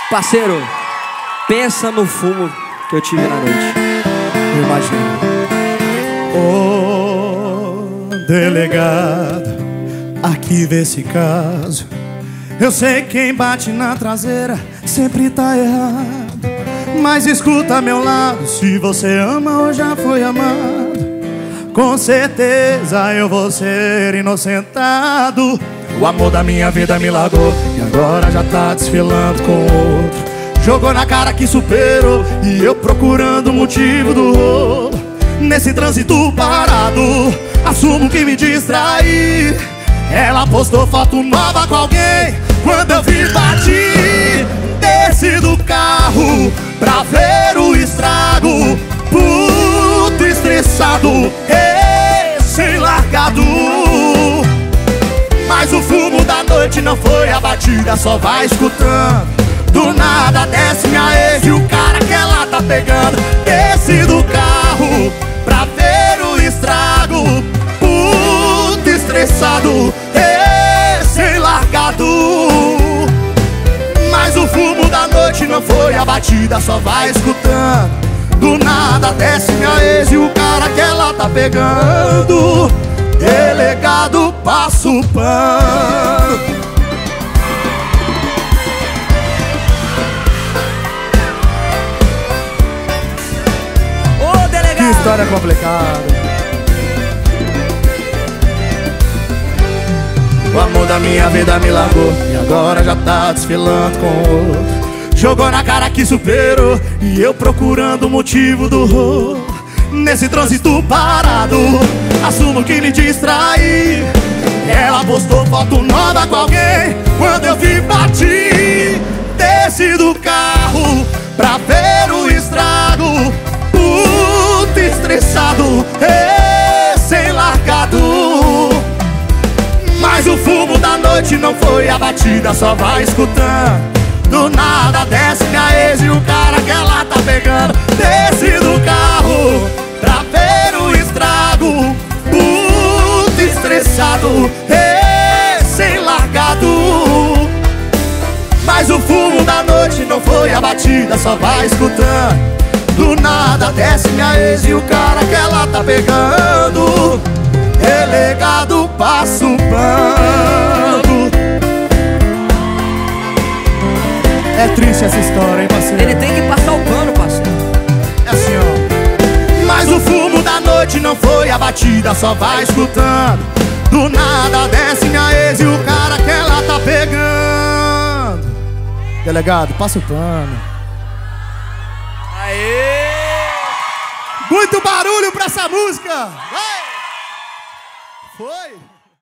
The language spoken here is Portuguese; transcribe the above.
Parceiro, pensa no fumo que eu tive na noite. Eu imagino. Ô, delegado, arquiva esse caso. Eu sei que quem bate na traseira sempre tá errado, mas escuta meu lado. Se você ama ou já foi amado, com certeza eu vou ser inocentado. O amor da minha vida me largou e agora já tá desfilando com outro. Jogou na cara que superou e eu procurando o motivo do rolo. Nesse trânsito parado, assumo que me distraí. Ela postou foto nova com alguém. Quando eu vi, bati, desci do carro pra ver o estrago. Puto, estressado, recém-largado. Mas o fumo da noite não foi a batida, só vai escutando. Do nada desce minha ex e o cara que ela tá pegando. Desci do carro pra ver o estrago. Puto, estressado, recém-largado. Mas o fumo da noite não foi a batida, só vai escutando. Do nada desce minha ex e o cara que ela tá pegando. Delegado, passa o pano. Ô, delegado! Que história complicada. O amor da minha vida me largou e agora já tá desfilando com outro. Jogou na cara que superou e eu procurando o motivo do rolo. Nesse trânsito parado, assumo que me distraí. Ela postou foto nova com alguém. Quando eu vi, bati, desci do carro pra ver o estrago. Puto, estressado, recém-largado. Mas o fumo da noite não foi a batida, só vai escutando. Do nada desce minha ex e o cara que ela tá pegando. Desci do carro pra ver o estrago. Puto, estressado, recém-largado. Mas o fumo da noite não foi a batida, só vai escutando. Do nada desce minha ex e o cara que ela tá pegando. Delegado, passa o pano. É triste essa história, hein, parceiro? Ele tem que passar o pano, parceiro. É assim, ó. Mas o fumo da noite não foi a batida, só vai escutando. Do nada desce minha ex e o cara que ela tá pegando. Delegado, passa o pano. Aê! Muito barulho pra essa música! Vai! Foi!